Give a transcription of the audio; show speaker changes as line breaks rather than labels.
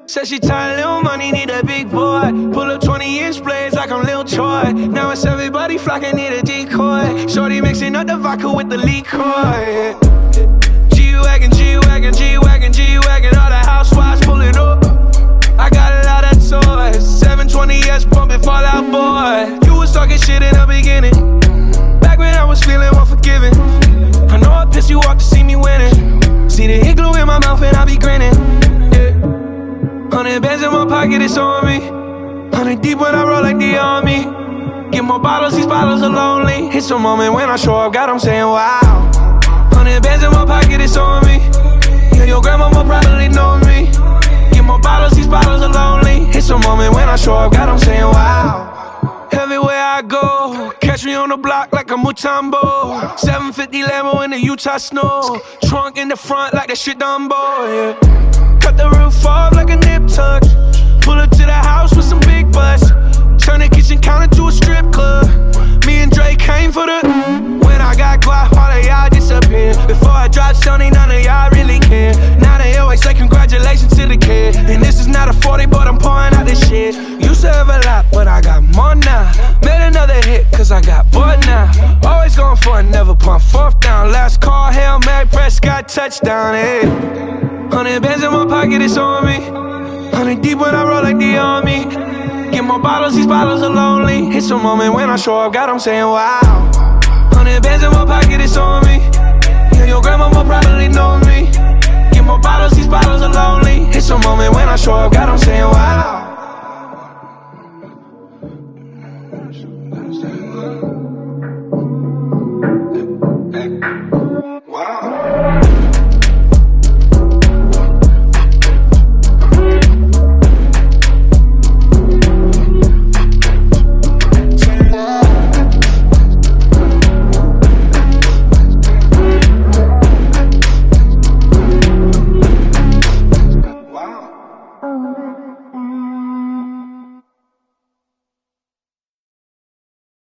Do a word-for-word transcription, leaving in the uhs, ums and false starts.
Said she tired, little money, need a big boy. Pull up twenty inch blades like I'm Lil Troy. Now it's everybody flocking, need a decoy. Shorty mixing up the vodka with the liquor. G-Wagon, G-Wagon, G-Wagon, G-Wagon. All the housewives pulling up. I got a lot of toys. seven twenty S pumping Fall Out Boy. You was talking shit in the beginning. Back when I was feeling unforgiving. I know I pissed you off to see me winning. See the igloo in my mouth and I be grinning. Hundred bands in my pocket, it's on me. Hundred deep when I roll like the army. Get more bottles, these bottles are lonely. It's a moment when I show up, God, I'm saying wow. Hundred bands in my pocket, it's on me. Yeah, your grandma will probably know me. Get more bottles, these bottles are lonely. It's a moment when I show up, God, I'm saying wow. Everywhere I go, catch me on the block like a Mutombo. seven fifty Lambo in the Utah snow. Trunk in the front like that shit Dumbo, yeah. Cut the roof off like a nip tuck. Pull up to the house with some big butts. Turn the kitchen counter to a strip club. Me and Drake came for the. When I got guap, all of y'all disappear. Before I drop Sony, none of y'all really care. Now they always say congratulations to the kid. And this is not a forty, but I'm pouring out this shit. Used to have a lot, but I got more now. Made another hit, cause I got bored now. Always going for it, never pump fourth down. Last call, Hail Mary, Prescott, touchdown, hey. Hundred bands in my pocket, it's on me. Hundred deep when I roll like the army. Get more bottles, these bottles are lonely. It's a moment when I show up, God, I'm saying wow. Hundred bands in my pocket, it's on me. Yeah, your grandma will probably know me. Get more bottles, these bottles are lonely. It's a moment when I show up, God, I'm saying wow.